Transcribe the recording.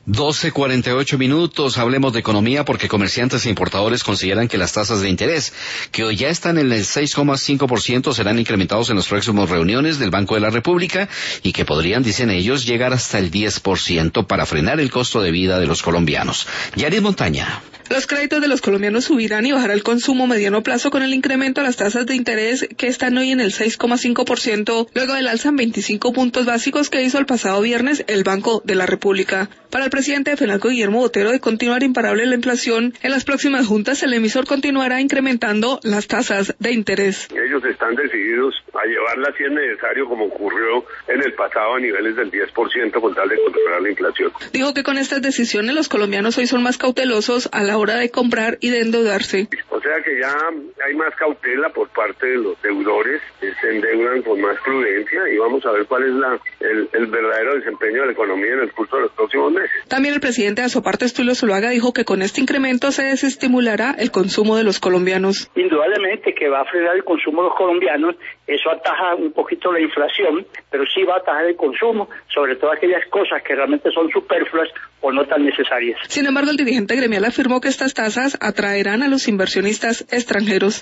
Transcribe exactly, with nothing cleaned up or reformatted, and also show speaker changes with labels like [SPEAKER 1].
[SPEAKER 1] doce cuarenta y ocho minutos, hablemos de economía porque comerciantes e importadores consideran que las tasas de interés, que hoy ya están en el seis coma cinco por ciento, serán incrementados en las próximas reuniones del Banco de la República y que podrían, dicen ellos, llegar hasta el diez por ciento para frenar el costo de vida de los colombianos. Yaris Montaña.
[SPEAKER 2] Los créditos de los colombianos subirán y bajará el consumo a mediano plazo con el incremento de las tasas de interés que están hoy en el seis coma cinco por ciento, luego del alza en veinticinco puntos básicos que hizo el pasado viernes el Banco de la República. Para el presidente de FENALCO, Guillermo Botero, de continuar imparable la inflación, en las próximas juntas el emisor continuará incrementando las tasas de interés.
[SPEAKER 3] Ellos están decididos a llevarla si es necesario, como ocurrió en el pasado, a niveles del diez por ciento con tal de controlar la inflación.
[SPEAKER 2] Dijo que con estas decisiones los colombianos hoy son más cautelosos a la hora de comprar y de endeudarse.
[SPEAKER 3] O sea que ya hay más cautela por parte de los deudores, se endeudan con más prudencia y vamos a ver cuál es la el, el verdadero desempeño de la economía en el curso de los próximos meses.
[SPEAKER 2] También el presidente de Asopartes, Tulio Zuluaga, dijo que con este incremento se desestimulará el consumo de los colombianos.
[SPEAKER 4] Indudablemente que va a frenar el consumo de los colombianos, eso ataja un poquito la inflación, pero sí va a atajar el consumo, sobre todo aquellas cosas que realmente son superfluas o no tan necesarias.
[SPEAKER 2] Sin embargo, el dirigente gremial afirmó que estas tasas atraerán a los inversionistas extranjeros.